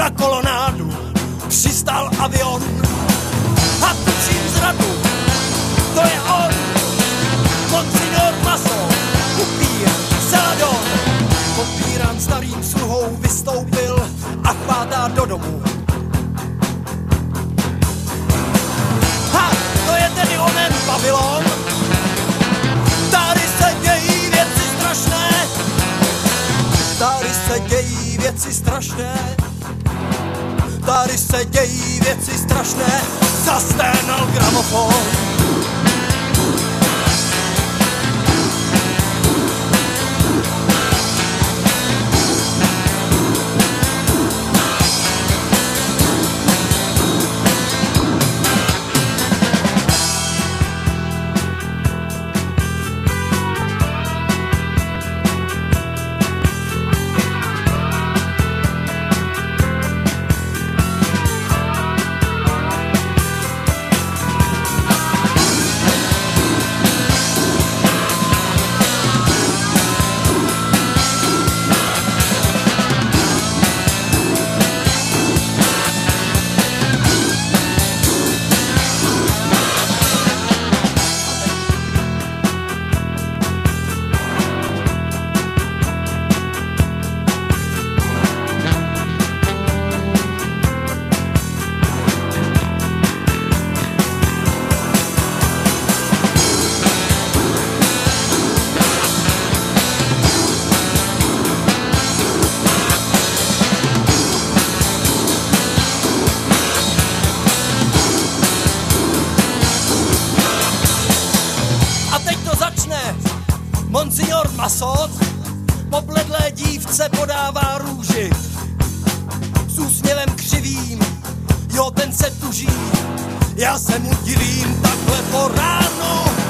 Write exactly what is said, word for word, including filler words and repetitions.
na kolonádu přistál avion a tučím zradu, to je on, Monsignor Maso, upír, Celadon. Popírán starým sluhou vystoupil a chvátá do domu. Ha, to je tedy onen Babylon, tady se dějí věci strašné, tady se dějí věci strašné, tady se dějí věci strašné, zasténal gramofon. Monsignor Maso pobledlé dívce podává růži s úsměvem křivým, jo, ten se tuží, já se mu divím takhle po ránu.